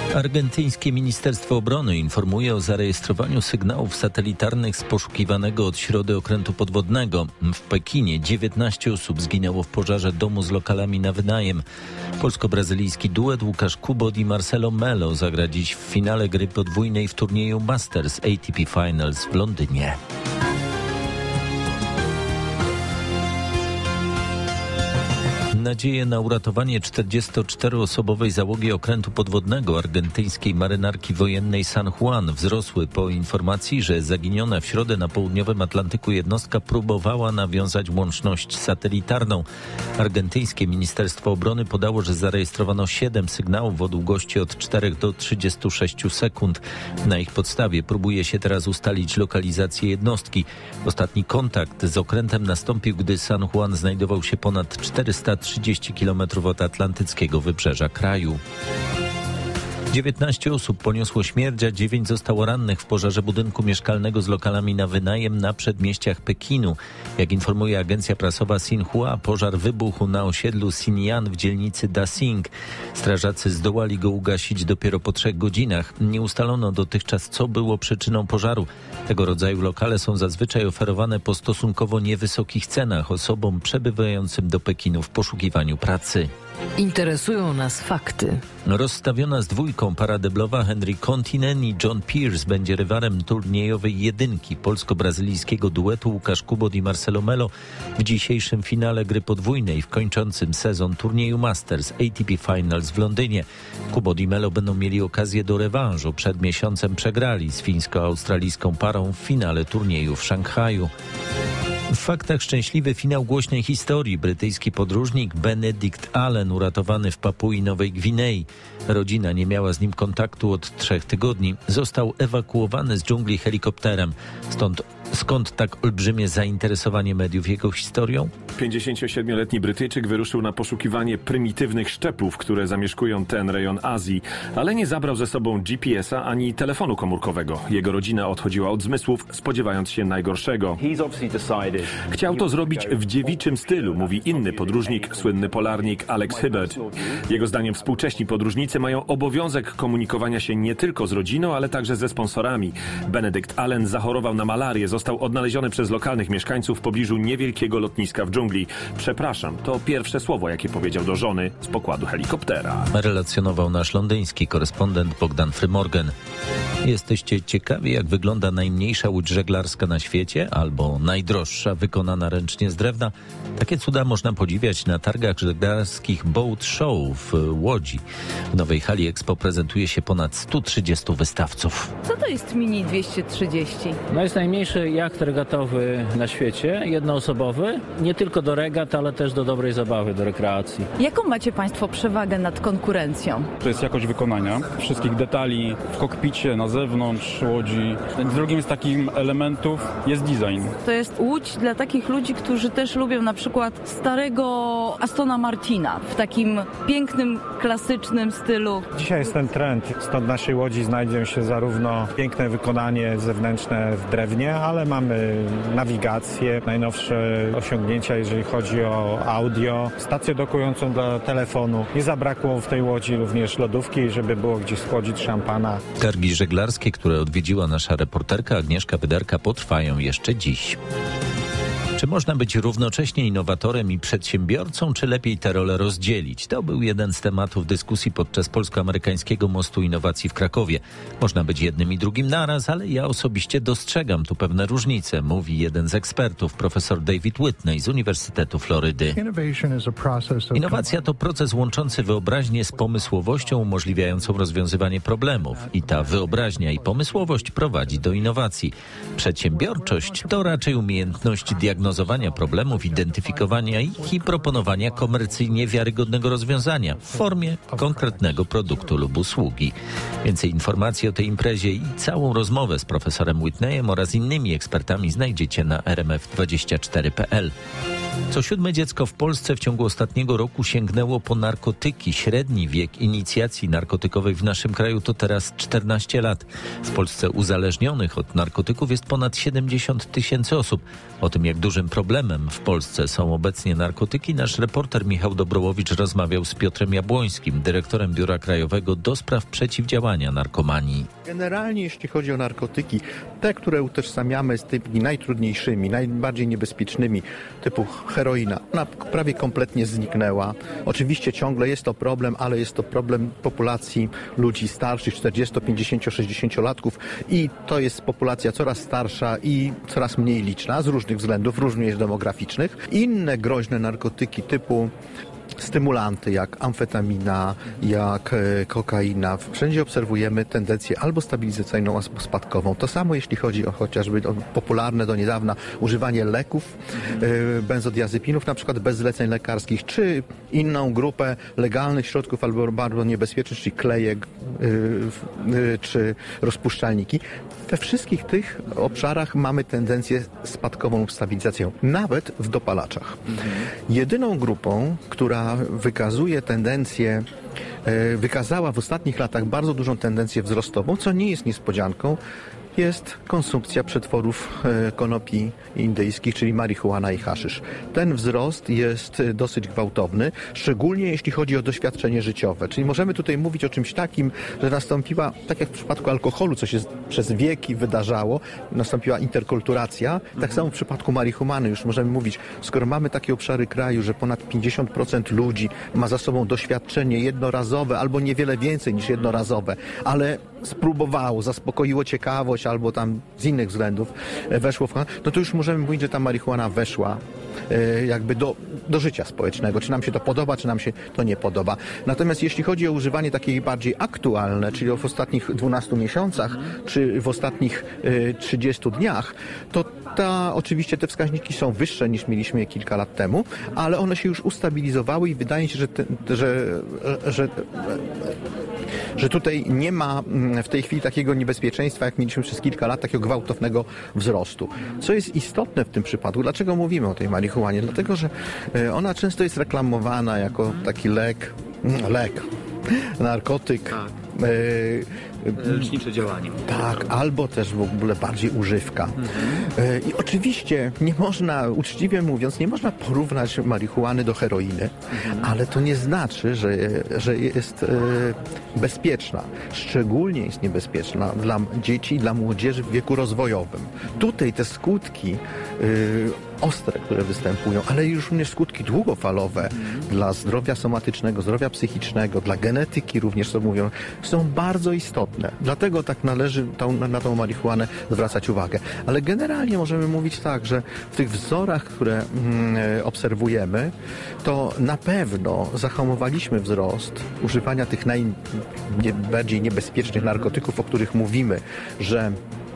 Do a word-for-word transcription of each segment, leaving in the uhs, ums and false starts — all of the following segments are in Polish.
Argentyńskie Ministerstwo Obrony informuje o zarejestrowaniu sygnałów satelitarnych z poszukiwanego od środy okrętu podwodnego. W Pekinie dziewiętnaście osób zginęło w pożarze domu z lokalami na wynajem. Polsko-brazylijski duet Łukasz Kubot i Marcelo Melo zagra dziś w finale gry podwójnej w turnieju Masters A T P Finals w Londynie. Nadzieje na uratowanie czterdziestoczteroosobowej załogi okrętu podwodnego argentyńskiej marynarki wojennej San Juan wzrosły po informacji, że zaginiona w środę na południowym Atlantyku jednostka próbowała nawiązać łączność satelitarną. Argentyńskie Ministerstwo Obrony podało, że zarejestrowano siedem sygnałów o długości od czterech do trzydziestu sześciu sekund. Na ich podstawie próbuje się teraz ustalić lokalizację jednostki. Ostatni kontakt z okrętem nastąpił, gdy San Juan znajdował się ponad czterysta trzydzieści kilometrów od atlantyckiego wybrzeża kraju. dziewiętnaście osób poniosło śmierć, a dziewięć zostało rannych w pożarze budynku mieszkalnego z lokalami na wynajem na przedmieściach Pekinu. Jak informuje agencja prasowa Xinhua, pożar wybuchł na osiedlu Xinyan w dzielnicy Dasing. Strażacy zdołali go ugasić dopiero po trzech godzinach. Nie ustalono dotychczas, co było przyczyną pożaru. Tego rodzaju lokale są zazwyczaj oferowane po stosunkowo niewysokich cenach osobom przebywającym do Pekinu w poszukiwaniu pracy. Interesują nas fakty. Rozstawiona z dwójką para deblowa Henry Kontinen i John Pierce będzie rywalem turniejowej jedynki polsko-brazylijskiego duetu Łukasz Kubot i Marcelo Melo w dzisiejszym finale gry podwójnej w kończącym sezon turnieju Masters A T P Finals w Londynie. Kubot i Melo będą mieli okazję do rewanżu. Przed miesiącem przegrali z fińsko-australijską parą w finale turnieju w Szanghaju. W faktach szczęśliwy finał głośnej historii. Brytyjski podróżnik Benedict Allen uratowany w Papui Nowej Gwinei. Rodzina nie miała z nim kontaktu od trzech tygodni. Został ewakuowany z dżungli helikopterem. Stąd Skąd tak olbrzymie zainteresowanie mediów jego historią? pięćdziesięciosiedmioletni Brytyjczyk wyruszył na poszukiwanie prymitywnych szczepów, które zamieszkują ten rejon Azji, ale nie zabrał ze sobą G P S a ani telefonu komórkowego. Jego rodzina odchodziła od zmysłów, spodziewając się najgorszego. Chciał to zrobić w dziewiczym stylu, mówi inny podróżnik, słynny polarnik Alex Hibbert. Jego zdaniem współcześni podróżnicy mają obowiązek komunikowania się nie tylko z rodziną, ale także ze sponsorami. Benedict Allen zachorował na malarię, został odnaleziony przez lokalnych mieszkańców w pobliżu niewielkiego lotniska w dżungli. Przepraszam, to pierwsze słowo, jakie powiedział do żony z pokładu helikoptera. Relacjonował nasz londyński korespondent Bogdan Frymorgan. Jesteście ciekawi, jak wygląda najmniejsza łódź żeglarska na świecie albo najdroższa, wykonana ręcznie z drewna? Takie cuda można podziwiać na targach żeglarskich Boat Show w Łodzi. W nowej hali Expo prezentuje się ponad stu trzydziestu wystawców. Co to jest Mini dwieście trzydzieści? No jest najmniejszy jacht regatowy na świecie, jednoosobowy. Nie tylko do regat, ale też do dobrej zabawy, do rekreacji. Jaką macie Państwo przewagę nad konkurencją? To jest jakość wykonania wszystkich detali w kokpicie, na zewnątrz łodzi. Drugim z takich elementów jest design. To jest łódź dla takich ludzi, którzy też lubią na przykład starego Astona Martina w takim pięknym, klasycznym stylu. Dzisiaj jest ten trend, stąd w naszej łodzi znajdzie się zarówno piękne wykonanie zewnętrzne w drewnie, ale mamy nawigację, najnowsze osiągnięcia, jeżeli chodzi o audio, stację dokującą do telefonu. Nie zabrakło w tej łodzi również lodówki, żeby było gdzie schłodzić szampana. Targi żeglarskie, które odwiedziła nasza reporterka Agnieszka Wyderka, potrwają jeszcze dziś. Czy można być równocześnie innowatorem i przedsiębiorcą, czy lepiej te role rozdzielić? To był jeden z tematów dyskusji podczas polsko-amerykańskiego mostu innowacji w Krakowie. Można być jednym i drugim naraz, ale ja osobiście dostrzegam tu pewne różnice, mówi jeden z ekspertów, profesor David Whitney z Uniwersytetu Florydy. Innowacja to proces łączący wyobraźnię z pomysłowością umożliwiającą rozwiązywanie problemów. I ta wyobraźnia i pomysłowość prowadzi do innowacji. Przedsiębiorczość to raczej umiejętność diagnozowania problemów, identyfikowania ich i proponowania komercyjnie wiarygodnego rozwiązania w formie konkretnego produktu lub usługi. Więcej informacji o tej imprezie i całą rozmowę z profesorem Whitneyem oraz innymi ekspertami znajdziecie na r m f dwadzieścia cztery kropka p l. Co siódme dziecko w Polsce w ciągu ostatniego roku sięgnęło po narkotyki. Średni wiek inicjacji narkotykowej w naszym kraju to teraz czternaście lat. W Polsce uzależnionych od narkotyków jest ponad siedemdziesiąt tysięcy osób. O tym, jak dużym problemem w Polsce są obecnie narkotyki, nasz reporter Michał Dobrołowicz rozmawiał z Piotrem Jabłońskim, dyrektorem Biura Krajowego do spraw przeciwdziałania narkomanii. Generalnie jeśli chodzi o narkotyki, te, które utożsamiamy z tymi najtrudniejszymi, najbardziej niebezpiecznymi, typu heroina, ona prawie kompletnie zniknęła. Oczywiście ciągle jest to problem, ale jest to problem populacji ludzi starszych, czterdziesto, pięćdziesięcio, sześćdziesięciolatków i to jest populacja coraz starsza i coraz mniej liczna z różnych względów, również demograficznych. Inne groźne narkotyki typu stymulanty jak amfetamina, jak e, kokaina. Wszędzie obserwujemy tendencję albo stabilizacyjną, albo spadkową. To samo jeśli chodzi o chociażby o popularne do niedawna używanie leków, e, benzodiazepinów, na przykład bez zleceń lekarskich, czy inną grupę legalnych środków albo bardzo niebezpiecznych, czyli klejek, e, e, czy rozpuszczalniki. We wszystkich tych obszarach mamy tendencję spadkową lub stabilizacją, nawet w dopalaczach. Jedyną grupą, która wykazuje tendencję, wykazała w ostatnich latach bardzo dużą tendencję wzrostową, co nie jest niespodzianką, jest konsumpcja przetworów konopi indyjskich, czyli marihuana i haszysz. Ten wzrost jest dosyć gwałtowny, szczególnie jeśli chodzi o doświadczenie życiowe. Czyli możemy tutaj mówić o czymś takim, że nastąpiła, tak jak w przypadku alkoholu, co się przez wieki wydarzało, nastąpiła interkulturacja. Tak samo w przypadku marihuany już możemy mówić, skoro mamy takie obszary kraju, że ponad pięćdziesiąt procent ludzi ma za sobą doświadczenie jednorazowe albo niewiele więcej niż jednorazowe, ale spróbowało, zaspokoiło ciekawość albo tam z innych względów weszło w... no to już możemy mówić, że ta marihuana weszła e, jakby do, do życia społecznego. Czy nam się to podoba, czy nam się to nie podoba. Natomiast jeśli chodzi o używanie takie bardziej aktualne, czyli w ostatnich dwunastu miesiącach, czy w ostatnich e, trzydziestu dniach, to ta, oczywiście te wskaźniki są wyższe niż mieliśmy je kilka lat temu, ale one się już ustabilizowały i wydaje się, że, te, że, że, że tutaj nie ma w tej chwili takiego niebezpieczeństwa, jak mieliśmy przez kilka lat, takiego gwałtownego wzrostu. Co jest istotne w tym przypadku, dlaczego mówimy o tej marihuanie? Dlatego, że ona często jest reklamowana jako taki lek, lek, narkotyk, tak. e, lecznicze działanie. Tak, albo też w ogóle bardziej używka. Mhm. E, I oczywiście nie można, uczciwie mówiąc, nie można porównać marihuany do heroiny, mhm. ale to nie znaczy, że, że jest e, bezpieczna. Szczególnie jest niebezpieczna dla dzieci i dla młodzieży w wieku rozwojowym. Tutaj te skutki e, ostre, które występują, ale już również skutki długofalowe mm. dla zdrowia somatycznego, zdrowia psychicznego, dla genetyki również, co mówią, są bardzo istotne. Dlatego tak należy tą, na tą marihuanę zwracać uwagę. Ale generalnie możemy mówić tak, że w tych wzorach, które mm, obserwujemy, to na pewno zahamowaliśmy wzrost używania tych najbardziej niebezpiecznych narkotyków, o których mówimy, że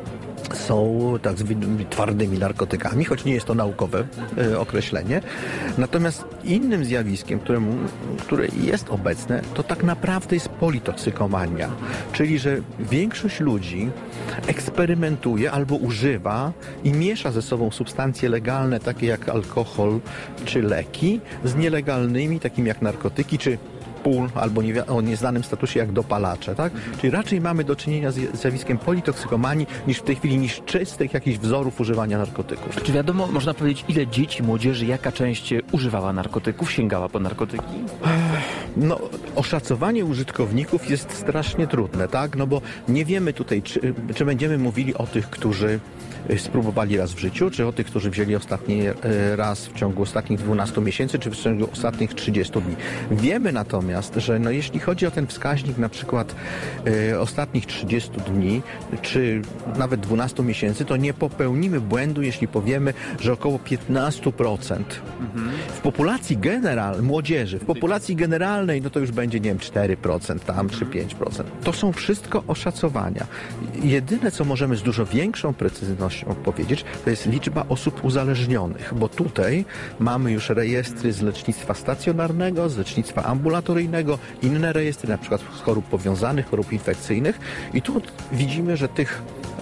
są tak zwanymi twardymi narkotykami, choć nie jest to naukowe e, określenie. Natomiast innym zjawiskiem, któremu, które jest obecne, to tak naprawdę jest politoksykomania. Czyli, że większość ludzi eksperymentuje albo używa i miesza ze sobą substancje legalne, takie jak alkohol czy leki, z nielegalnymi, takimi jak narkotyki czy pól albo nie, o nieznanym statusie jak dopalacze, tak? Czyli raczej mamy do czynienia z zjawiskiem politoksykomanii niż w tej chwili niż czystych jakichś wzorów używania narkotyków. Czy wiadomo, można powiedzieć, ile dzieci, młodzieży, jaka część używała narkotyków, sięgała po narkotyki? No, oszacowanie użytkowników jest strasznie trudne, tak? No bo nie wiemy tutaj, czy, czy będziemy mówili o tych, którzy spróbowali raz w życiu, czy o tych, którzy wzięli ostatni raz w ciągu ostatnich dwunastu miesięcy, czy w ciągu ostatnich trzydziestu dni. Wiemy natomiast, że no jeśli chodzi o ten wskaźnik na przykład e, ostatnich trzydziestu dni, czy nawet dwunastu miesięcy, to nie popełnimy błędu, jeśli powiemy, że około piętnaście procent. Mhm. W populacji generalnej, młodzieży, w populacji generalnej, no to już będzie, nie wiem, cztery procent tam, czy pięć procent. To są wszystko oszacowania. Jedyne, co możemy z dużo większą precyzją powiedzieć, to jest liczba osób uzależnionych, bo tutaj mamy już rejestry z lecznictwa stacjonarnego, z lecznictwa ambulatoryjnego, inne rejestry, na przykład chorób powiązanych, chorób infekcyjnych i tu widzimy, że tych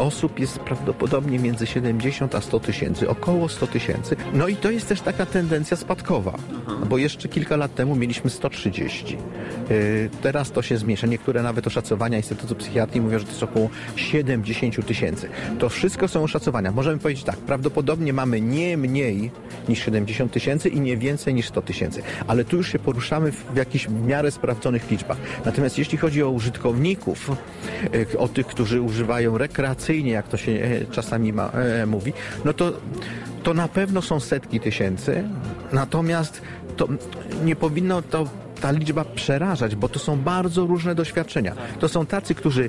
osób jest prawdopodobnie między siedemdziesiąt a sto tysięcy, około sto tysięcy. No i to jest też taka tendencja spadkowa, bo jeszcze kilka lat temu mieliśmy sto trzydzieści. Yy, teraz to się zmniejsza. Niektóre nawet oszacowania Instytutu Psychiatrii mówią, że to jest około siedemdziesiąt tysięcy. To wszystko są oszacowania. Możemy powiedzieć tak, prawdopodobnie mamy nie mniej niż siedemdziesiąt tysięcy i nie więcej niż sto tysięcy. Ale tu już się poruszamy w jakichś w miarę sprawdzonych liczbach. Natomiast jeśli chodzi o użytkowników, yy, o tych, którzy używają rekreacyjnie, jak to się yy, czasami ma, yy, mówi, no to, to na pewno są setki tysięcy. Natomiast to nie powinno to ta liczba przerażać, bo to są bardzo różne doświadczenia. To są tacy, którzy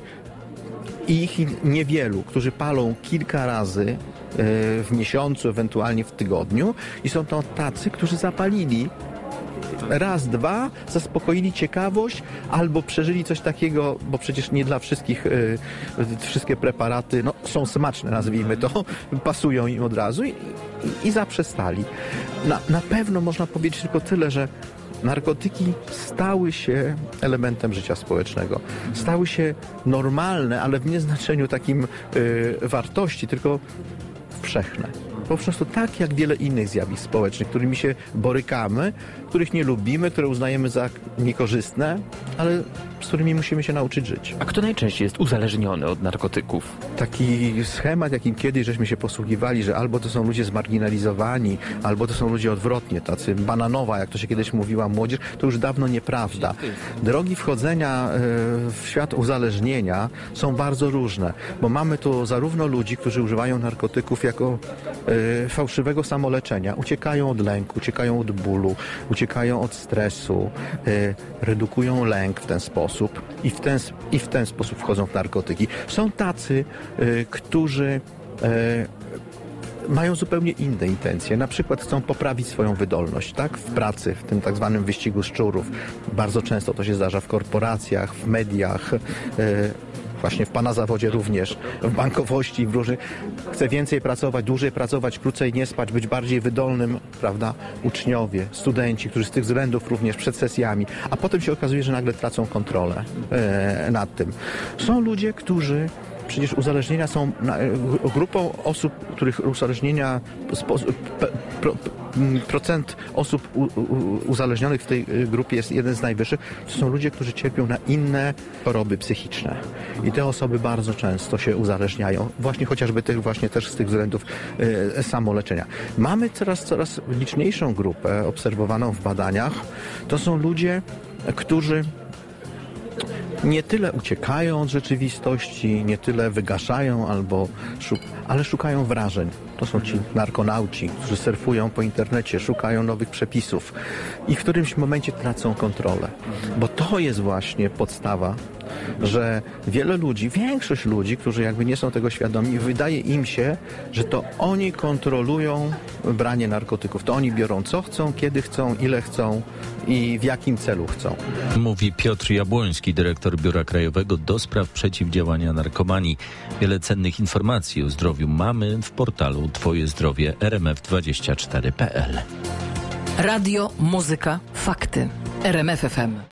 ich niewielu, którzy palą kilka razy w miesiącu, ewentualnie w tygodniu i są to tacy, którzy zapalili raz, dwa, zaspokoili ciekawość albo przeżyli coś takiego, bo przecież nie dla wszystkich y, wszystkie preparaty no, są smaczne, nazwijmy to, pasują im od razu i, i, i zaprzestali. Na, na pewno można powiedzieć tylko tyle, że narkotyki stały się elementem życia społecznego. Stały się normalne, ale w nieznaczeniu takim y, wartości, tylko powszechne. Po prostu tak jak wiele innych zjawisk społecznych, którymi się borykamy, których nie lubimy, które uznajemy za niekorzystne, ale z którymi musimy się nauczyć żyć. A kto najczęściej jest uzależniony od narkotyków? Taki schemat, jakim kiedyś żeśmy się posługiwali, że albo to są ludzie zmarginalizowani, albo to są ludzie odwrotnie, tacy bananowa, jak to się kiedyś mówiła młodzież, to już dawno nieprawda. Drogi wchodzenia w świat uzależnienia są bardzo różne, bo mamy tu zarówno ludzi, którzy używają narkotyków jako fałszywego samoleczenia, uciekają od lęku, uciekają od bólu, uciekają od stresu, redukują lęk w ten sposób i w ten, i w ten sposób wchodzą w narkotyki. Są tacy, którzy mają zupełnie inne intencje. Na przykład chcą poprawić swoją wydolność, tak? W pracy, w tym tak zwanym wyścigu szczurów. Bardzo często to się zdarza w korporacjach, w mediach, właśnie w pana zawodzie również, w bankowości, w różnych. Chce więcej pracować, dłużej pracować, krócej nie spać, być bardziej wydolnym, prawda? Uczniowie, studenci, którzy z tych względów również przed sesjami, a potem się okazuje, że nagle tracą kontrolę e, nad tym. Są ludzie, którzy przecież uzależnienia są na, grupą osób, których uzależnienia spo, pe, pro, procent osób u, u, uzależnionych w tej grupie jest jeden z najwyższych. To są ludzie, którzy cierpią na inne choroby psychiczne. I te osoby bardzo często się uzależniają. Właśnie chociażby tych, właśnie też z tych względów y, samoleczenia. Mamy teraz coraz liczniejszą grupę obserwowaną w badaniach. To są ludzie, którzy nie tyle uciekają od rzeczywistości, nie tyle wygaszają, albo szuk- ale szukają wrażeń. To są ci narkonauci, którzy surfują po internecie, szukają nowych przepisów i w którymś momencie tracą kontrolę. Bo to jest właśnie podstawa, że wiele ludzi, większość ludzi, którzy jakby nie są tego świadomi, wydaje im się, że to oni kontrolują branie narkotyków. To oni biorą co chcą, kiedy chcą, ile chcą i w jakim celu chcą. Mówi Piotr Jabłoński, dyrektor Biura Krajowego do spraw przeciwdziałania narkomanii. Wiele cennych informacji o zdrowiu mamy w portalu Twoje zdrowie r m f dwadzieścia cztery kropka p l. Radio, muzyka, fakty. R M F F M.